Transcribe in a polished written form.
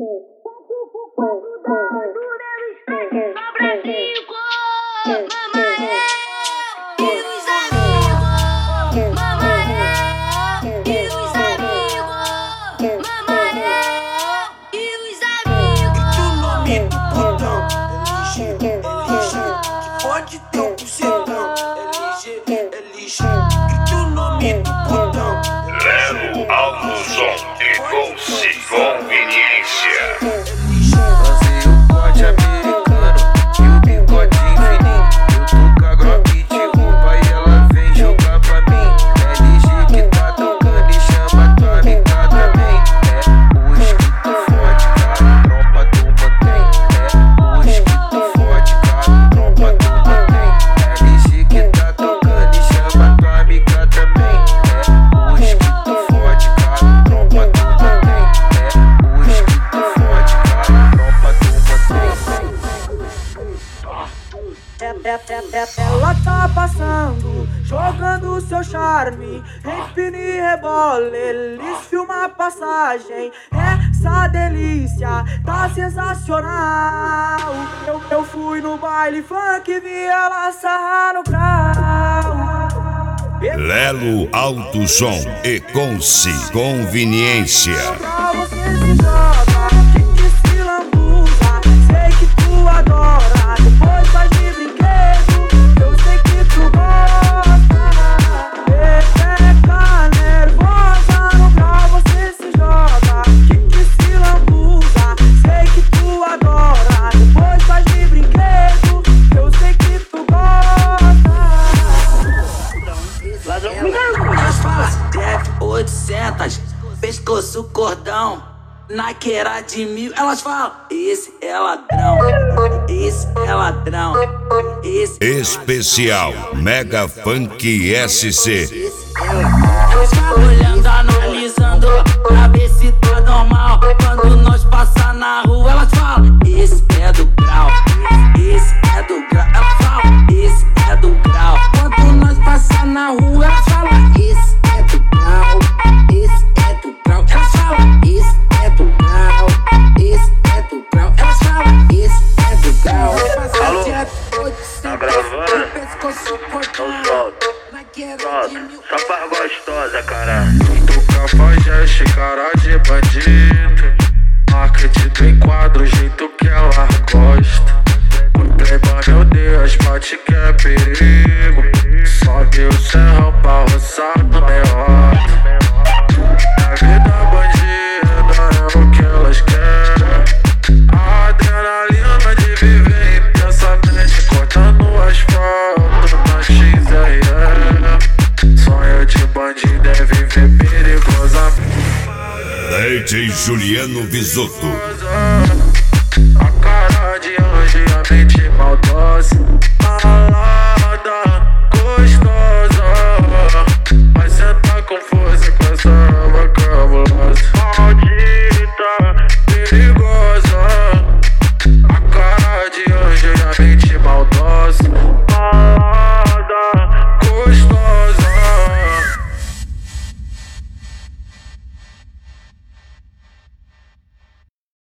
Pode ter um bucetão, LG, grita o nome do cordão. Lelo alto som e conveniência. Lancei o corte americano e o bigodinho fininho. Eu tô com a Glock de roupa e ela vem jogar pra mim. LG que tá tocando e chama tua amiga também. É o escrito forte, cara, trompa tu mantém. É o escrito forte, cara, trompa tu mantém. LG que tá tocando e chama tua amiga também. É o escrito forte, cara, trompa tu mantém. É o escrito forte, cara, trompa tu mantém. Ela tá passando, jogando seu charme, empina e rebola, eles filmam a passagem. Essa delícia tá sensacional. Eu fui no baile funk, vi ela sarrar no grau. Lelo alto som e conveniência. Pra você se joga, que se lambuza, sei que tu adora, depois faz de brinquedo, eu sei que tu gosta. Pepeca nervosa, no grau você se joga, que se lambuza, sei que tu adora, depois faz de brinquedo, eu sei que tu gosta. Elas falam F800, pescoço cordão, naqueira de 1000. Elas falam, esse é ladrão, esse é ladrão, esse é Especial Mega Funk SC. Elas ficam olhando, analisando, pra ver se tá normal. Quando nós passar na rua, elas falam, esse é do grau, esse é do grau. Elas falam, esse é do grau. Quando nós passar na rua, elas falam, esse é do grau, esse é do grau. Elas falam, esse é do grau, esse é do grau. Elas falam, esse é do grau. Alô? Tá gravando? Pescoço Então solta. naqueira de 1000. Só pra gostosa, cara. Tu cafajeste, cara de bandido. Marketing tem quadro, o jeito que ela gosta. O Playboy, meu Deus, bate que é perigo. Sobe o serrão pra roçar no meiota. A vida bandida é o que elas querem. A adrenalina de viver intensamente, cortando o asfalto na XRE. Sonho de bandido é viver perigosamente. DJ Juliano Visotto. A cara de anjo e a mente maldosa.